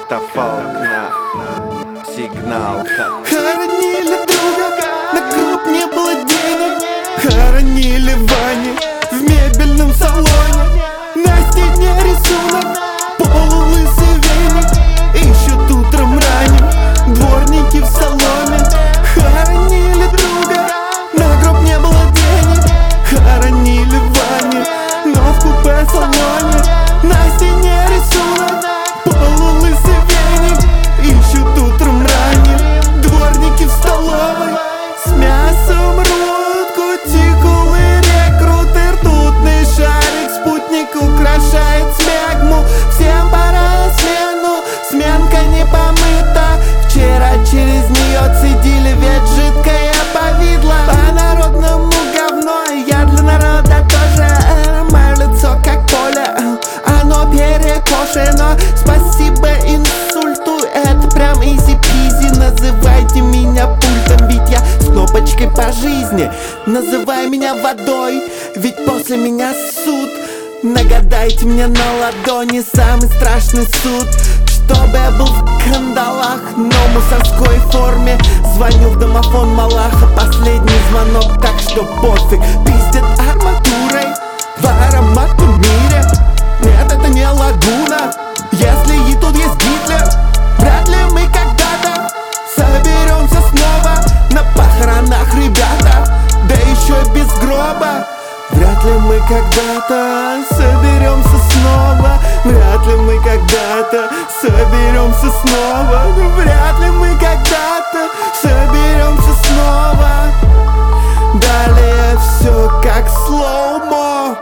Автофолк на сигнал. Хоронили друга, на гроб не было денег. Хоронили Ваню в мебельном салоне. На стене рисунок, полулысый веник. Ищут утром ранним дворники в соломе. Хоронили друга, на гроб не было денег. Хоронили Ваню, но в купе-салоне. На стене рисунок, полулысый веник. Ищут утром ранним дворники в столовой. С мясом рудку, тикулы, рекруты, ртутный шарик. Спутник украшает смегму. Всем пора на смену, сменка не помыта. Вчера через нее цедили, ведь жидкое повидло. По-народному говно, я для народа тоже. Мое лицо как поле, оно перекошено. Спасибо инсульту, это прям изи-пизи. Называйте меня пультом, ведь я с кнопочкой по жизни. Называй меня водой, ведь после меня суд. Нагадайте мне на ладони самый страшный суд. Чтобы я был в кандалах, но в мусорской форме. Звонил в домофон Малаха, последний звонок, так что пофиг. Пиздят арматурой в ароматном мире. Нет, это не лагуна, если и тут есть Гитлер. Вряд ли мы когда-то соберемся снова на похоронах, ребята, да еще без гроба. Вряд ли мы когда-то соберемся снова. Вряд ли мы когда-то соберемся снова. Вряд ли мы когда-то соберемся снова. Далее все как слоумо.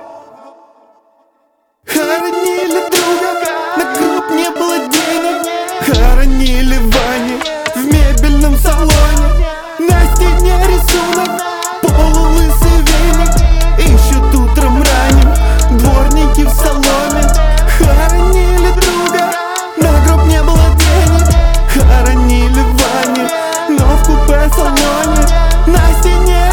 Хоронили друга, на гроб не было денег. Хоронили Ваню в мебельном салоне. На стене рисунок, полулысый веник. Ищут утром ранним дворники в соломе. Хоронили друга, на гроб не было денег. Хоронили Ваню, но в купе-салоне. На стене